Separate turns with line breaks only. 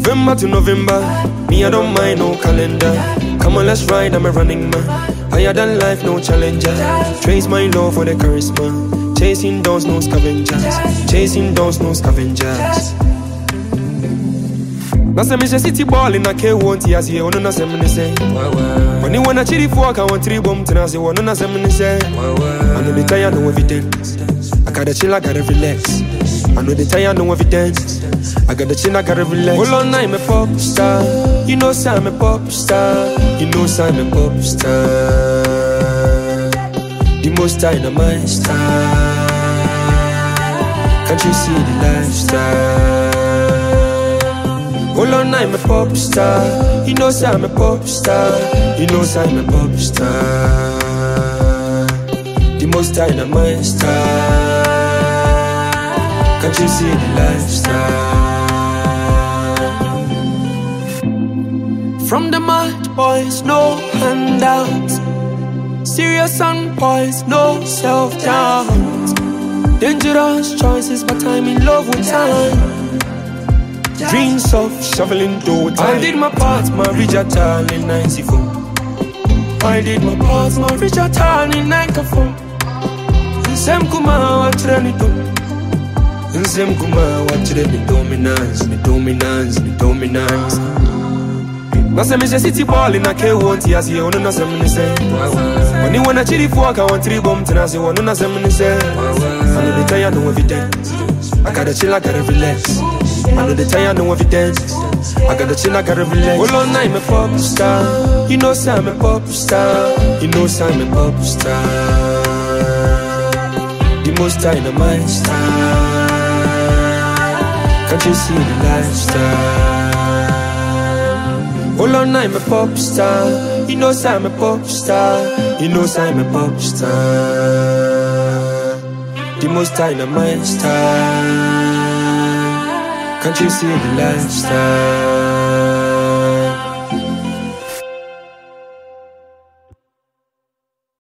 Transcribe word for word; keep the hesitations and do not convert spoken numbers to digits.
November to November, me I don't mind no calendar. Come on, let's ride, I'm a running man. Higher than life, no challenger. Trace my love for the charisma. Chasing dawns, no scavengers. Chasing dawns, no scavengers. Nasa me city ball in a K one T as you want to say. When you wanna chili fork, I want three bomb to say one on say. I know the tire, no evidence. I gotta chill, I gotta relax. I know the tire, no evidence. I gotta chill, I gotta relax. Hold on, I'm a pop star. You know, I'm a pop star. You know, I'm a pop star. The most time of my star. Can't you see the lifestyle? Hold on, I'm a pop star. You know, I'm a pop star. You know, I'm a pop star. The most time of my star. Can't you see the lifestyle? From the mad boys, no handouts. Serious on boys, no self-doubt. Dangerous choices, but I'm in love with time. Dreams of shoveling dough. I did my part, my Richard Town in ninety-four. I did my part, my Richard Town in ninety-four. Nsem kuma wa trenito. Nsem kuma wa trenito. Dominance, the dominance, the dominance. Nasa me city ball in a K one T as you wanna say. When you wanna chili fork, I want three bomb to say one on say. I know the tire, no evidence. I gotta chill, I gotta relax. I know the tire, no evidence. I gotta chill, I gotta relax. Hold on, I'm a pop star. You know, I'm a pop star. You know, I'm a pop star. The most time of my star. Can't you see the lifestyle? Hold on, I'm a pop star. You know, I'm a pop star. You know, I'm a pop star. The most time of my star. Can't you see the lifestyle?